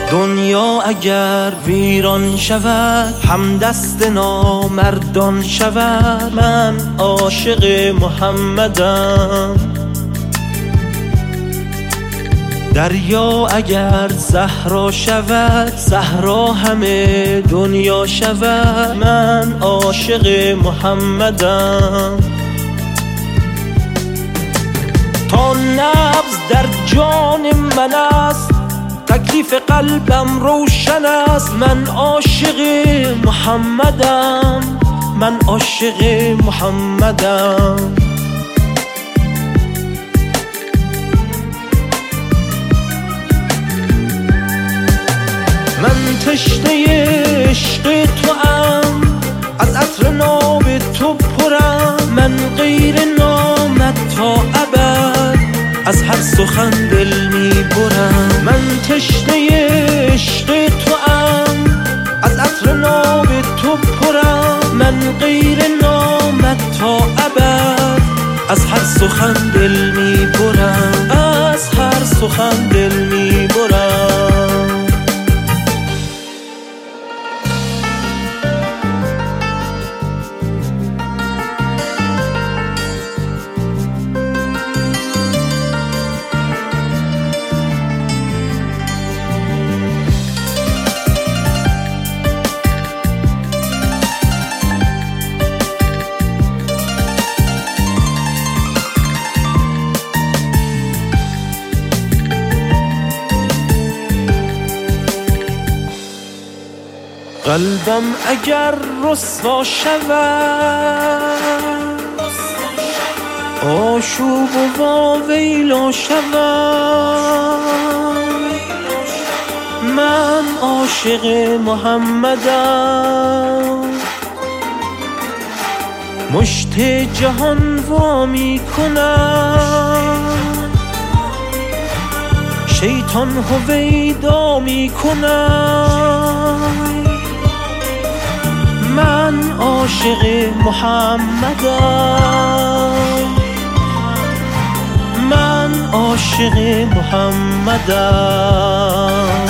دنیا اگر ویران شود، همدست نامردان شود، من عاشق محمدم. دریا اگر صحرا شود، صحرا همه دنیا شود، من عاشق محمدم. تا نبض در جان من است، تکلیف قلبم روشن است، من عاشق محمدم، من عاشق محمدم. من تشنه عشق توام، از عطر ناب تو پرم، من غیر نامت تا ابد از هر سخن دل می برم. من تشنه عشق توام، از عطر ناب تو پرم، من غیر نامت تا ابد از هر سخن دل می برم، از هر سخن دل می برم. قلبم اگر رسوا شود، آشوب و واویلا شود، من عاشق محمدم. مشت جهان وامی کنم، شیطان هویدا می کنم، من عاشق محمدم، من عاشق محمدم.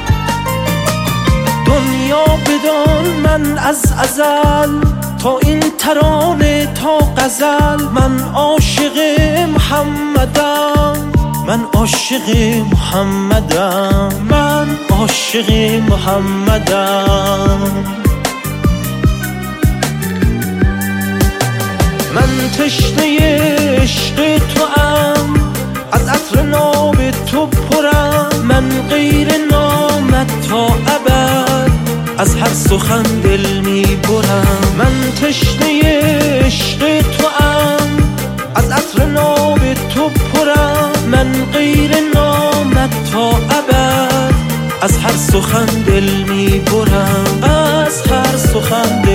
دنیا بدان من از ازل، تا این ترانه تا غزل، من عاشق محمدم، من عاشق محمدم، من عاشق محمدم. من تشنه عشق توام، از عطر ناب تو پرم، من غیر نامت تا ابد از هر سخن دل می برم. من تشنه عشق توام، از عطر ناب تو پرم، من غیر نامت تا ابد از هر سخن دل می برم، از هر سخن